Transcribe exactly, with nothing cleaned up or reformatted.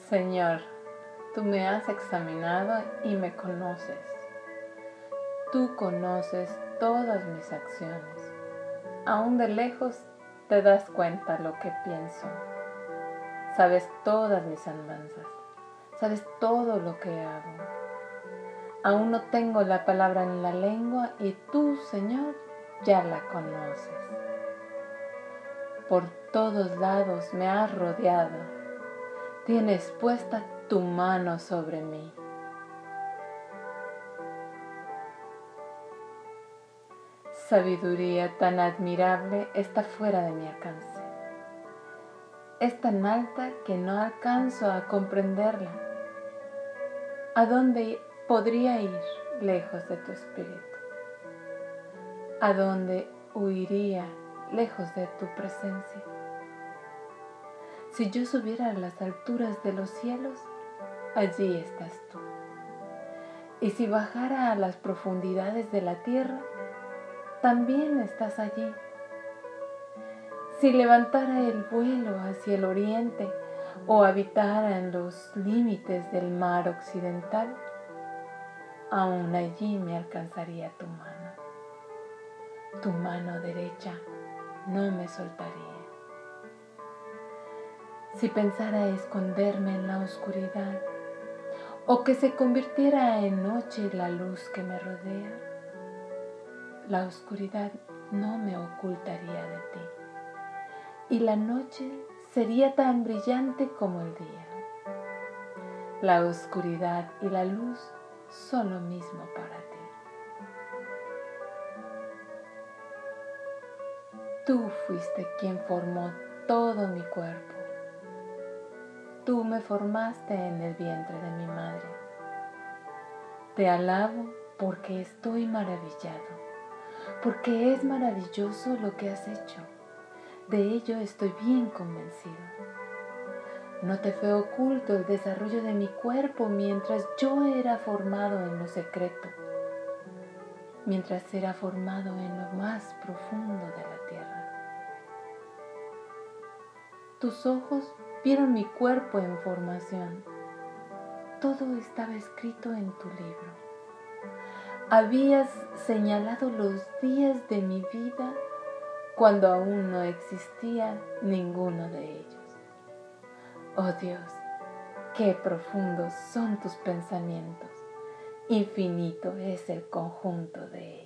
Señor, tú me has examinado y me conoces. Tú conoces todas mis acciones. Aún de lejos te das cuenta lo que pienso. Sabes todas mis andanzas. Sabes todo lo que hago. Aún no tengo la palabra en la lengua y tú, Señor, ya la conoces. Por todos lados me has rodeado. Tienes puesta tu mano sobre mí. Sabiduría tan admirable está fuera de mi alcance. Es tan alta que no alcanzo a comprenderla. ¿A dónde podría ir lejos de tu espíritu? ¿A dónde huiría lejos de tu presencia? Si yo subiera a las alturas de los cielos, allí estás tú. Y si bajara a las profundidades de la tierra, también estás allí. Si levantara el vuelo hacia el oriente o habitara en los límites del mar occidental, aún allí me alcanzaría tu mano. Tu mano derecha no me soltaría. Si pensara esconderme en la oscuridad o que se convirtiera en noche la luz que me rodea, la oscuridad no me ocultaría de ti y la noche sería tan brillante como el día. La oscuridad y la luz son lo mismo para ti. Tú fuiste quien formó todo mi cuerpo. Tú me formaste en el vientre de mi madre. Te alabo porque estoy maravillado, porque es maravilloso lo que has hecho. De ello estoy bien convencido. No te fue oculto el desarrollo de mi cuerpo mientras yo era formado en lo secreto, mientras era formado en lo más profundo de la tierra. Tus ojos vieron mi cuerpo en formación. Todo estaba escrito en tu libro. Habías señalado los días de mi vida cuando aún no existía ninguno de ellos. Oh Dios, qué profundos son tus pensamientos, infinito es el conjunto de ellos.